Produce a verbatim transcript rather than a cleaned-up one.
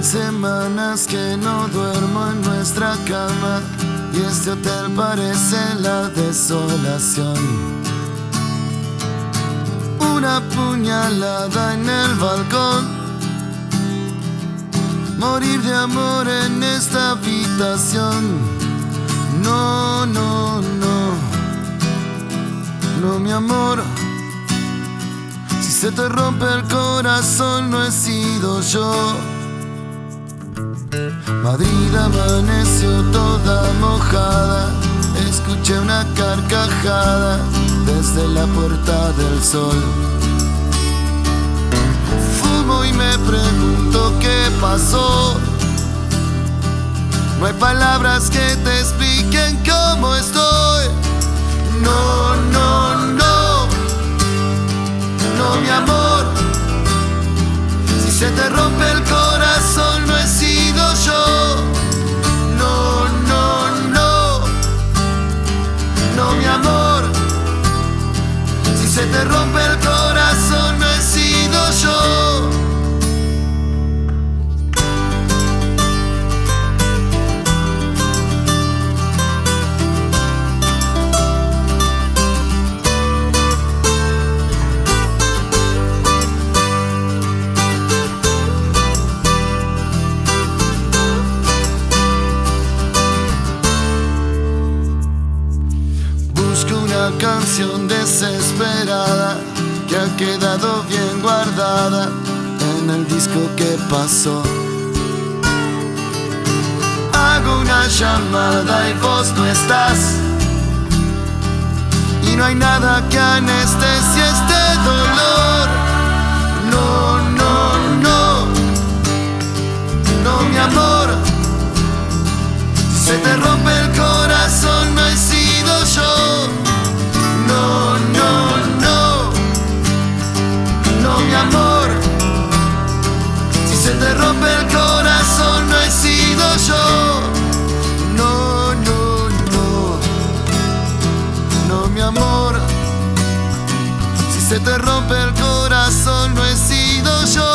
Semanas que no duermo en nuestra cama y este hotel parece la desolación. Una puñalada en el balcón, morir de amor en esta habitación. No, no, no, no, mi amor. Si se te rompe el corazón, no he sido yo. Madrid amaneció toda mojada, escuché una carcajada desde la Puerta del Sol. Fumo y me pregunto qué pasó. No hay palabras que te expliquen cómo estoy. No, no, no, no, mi amor. Si se te rompe el corazón, no he sido yo. No, no, no, no, mi amor. Si se te rompe el corazón, no he sido yo. Una canción desesperada que ha quedado bien guardada en el disco que pasó. Hago una llamada y vos no estás, y no hay nada que anestesie este dolor. No, no, no, no, mi amor. Si se te rompe el corazón, no he sido yo. No, no, no, no, mi amor. Si se te rompe el corazón, no he sido yo. No, no, no, no, mi amor. Si se te rompe el corazón, no he sido yo.